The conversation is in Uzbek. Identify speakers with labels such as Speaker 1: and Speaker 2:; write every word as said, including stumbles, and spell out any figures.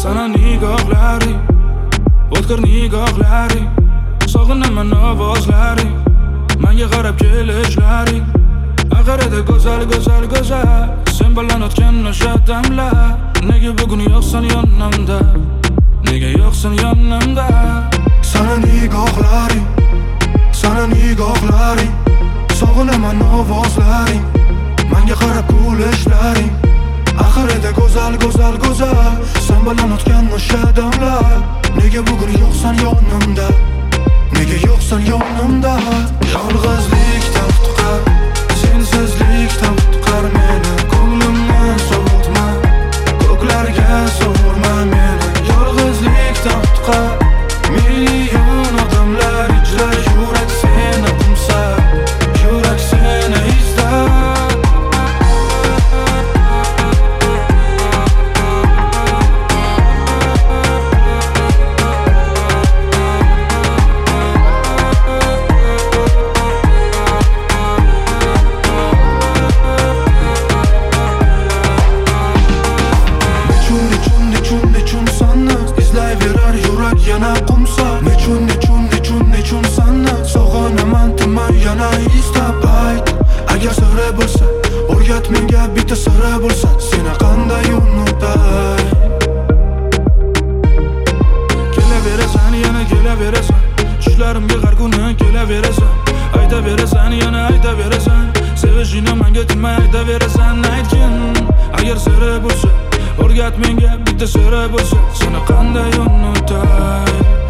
Speaker 1: sana nigohlaring, o'tkir nigohlaring, sog'inaman ovozlaring, menga qarab kelishlaring. Oxirida go'zal, go'zal, go'zal, sen bilan o'tgan o'sha damlar. Nega bugun yo'qsan yonimda, nega yo'qsan yonimda?
Speaker 2: Sana nigohlaring, sana nigohlaring, sog'inaman ovozlaring, menga qarab kulishlaring. Oxirida go'zal, go'zal, go'zal, sen bilan o'tgan o'sha damlar. Nega bugun yo'qsan yonimda, nega yo'qsan yonimda? Yolg'izlik taftiqar, sensizlik taftiqar meni. Ko'nglimni sovutma, ko'klarga sovurma meni. Yolg'izlik taftiqar, million odamlar ijra, yurak seni qumsa, yurak seni izlar. Yana qumsa, nechun, nechun, nechun, nechun sanni sog'inaman timay yana istab ayt. Agar siri bo'lsa, o'rgat menga bitta siri bo'lsa, seni qanday unutay. Kelaverasan, yana kelaverasan, tushlarimga har kuni kelaverasan. Aytaverasan, yana aytaverasan, sevishingni menga timay aytaverasan. Aytgin, agar siri bo'lsa, o'rgat menga bitta siri bo'lsa, seni qanday unutay.